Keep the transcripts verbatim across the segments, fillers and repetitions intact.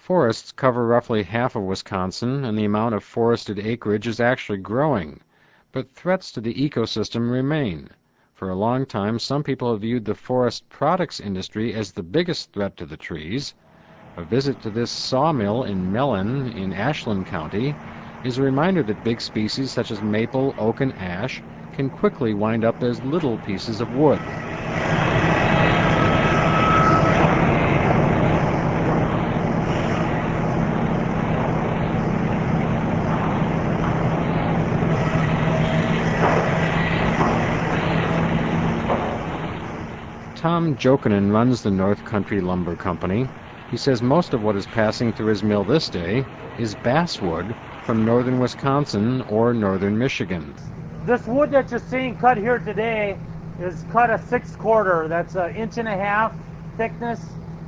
Forests cover roughly half of Wisconsin, and the amount of forested acreage is actually growing. But threats to the ecosystem remain. For a long time, some people have viewed the forest products industry as the biggest threat to the trees. A visit to this sawmill in Mellon, in Ashland County, is a reminder that big species such as maple, oak, and ash can quickly wind up as little pieces of wood. Tom Jokinen runs the North Country Lumber Company. He says most of what is passing through his mill this day is basswood from northern Wisconsin or northern Michigan. This wood that you're seeing cut here today is cut a six quarter. That's an inch and a half thickness,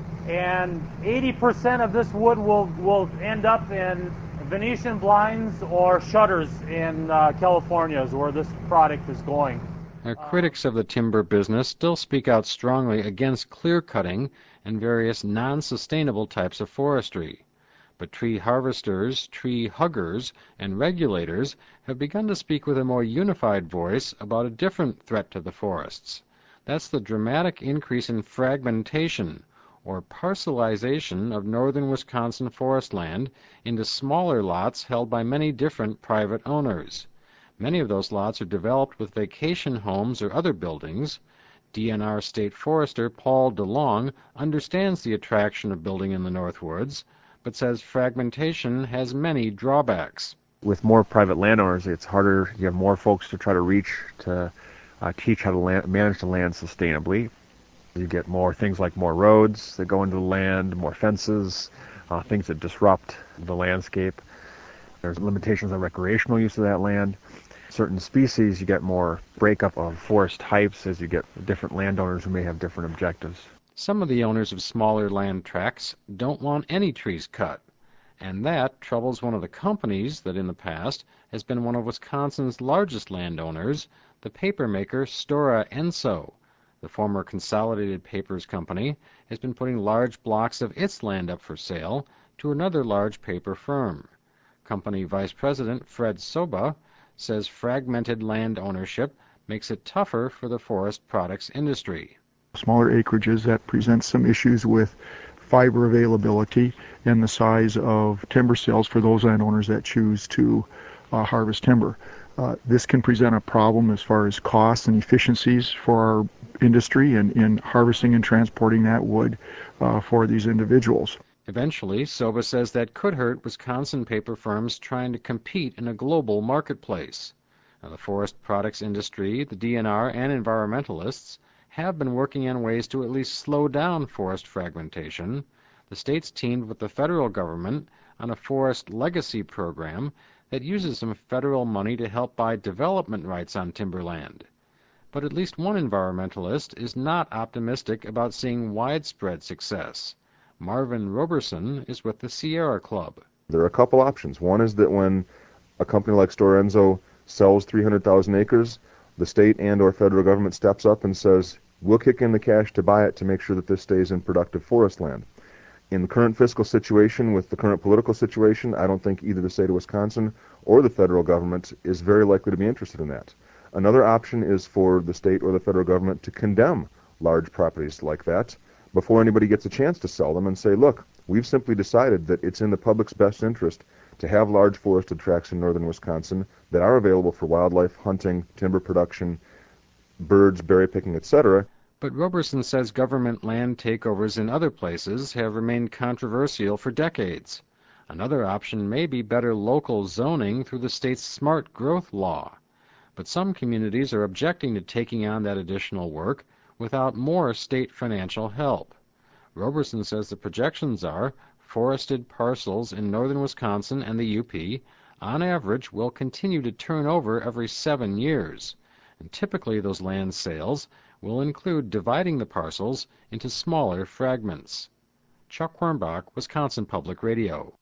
and eighty percent of this wood will, will end up in Venetian blinds or shutters in uh, California is where this product is going. Now, critics of the timber business still speak out strongly against clear-cutting and various non-sustainable types of forestry. But tree harvesters, tree huggers, and regulators have begun to speak with a more unified voice about a different threat to the forests. That's the dramatic increase in fragmentation, or parcelization, of northern Wisconsin forest land into smaller lots held by many different private owners. Many of those lots are developed with vacation homes or other buildings. D N R State Forester Paul DeLong understands the attraction of building in the Northwoods, but says fragmentation has many drawbacks. With more private landowners, it's harder. You have more folks to try to reach to uh, teach how to land, manage the land sustainably. You get more things like more roads that go into the land, more fences, uh, things that disrupt the landscape. There's limitations on recreational use of that land. Certain species, you get more breakup of forest types as you get different landowners who may have different objectives. Some of the owners of smaller land tracts don't want any trees cut, and that troubles one of the companies that in the past has been one of Wisconsin's largest landowners, the paper maker Stora Enso. The former Consolidated Papers company has been putting large blocks of its land up for sale to another large paper firm. Company Vice President Fred Soba says fragmented land ownership makes it tougher for the forest products industry. Smaller acreages, that presents some issues with fiber availability and the size of timber sales for those landowners that choose to uh, harvest timber. Uh, this can present a problem as far as costs and efficiencies for our industry and in harvesting and transporting that wood uh, for these individuals. Eventually, Soba says that could hurt Wisconsin paper firms trying to compete in a global marketplace. Now, the forest products industry, the D N R, and environmentalists have been working on ways to at least slow down forest fragmentation. The state's teamed with the federal government on a forest legacy program that uses some federal money to help buy development rights on timberland. But at least one environmentalist is not optimistic about seeing widespread success. Marvin Roberson is with the Sierra Club. There are a couple options. One is that when a company like Stora Enso sells three hundred thousand acres, the state and or federal government steps up and says, we'll kick in the cash to buy it to make sure that this stays in productive forest land. In the current fiscal situation, with the current political situation, I don't think either the state of Wisconsin or the federal government is very likely to be interested in that. Another option is for the state or the federal government to condemn large properties like that before anybody gets a chance to sell them and say, look, we've simply decided that it's in the public's best interest to have large forested tracts in northern Wisconsin that are available for wildlife, hunting, timber production, birds, berry picking, et cetera. But Roberson says government land takeovers in other places have remained controversial for decades. Another option may be better local zoning through the state's smart growth law. But some communities are objecting to taking on that additional work without more state financial help. Roberson says the projections are forested parcels in northern Wisconsin and the U P, on average, will continue to turn over every seven years. And typically those land sales will include dividing the parcels into smaller fragments. Chuck Wernbach, Wisconsin Public Radio.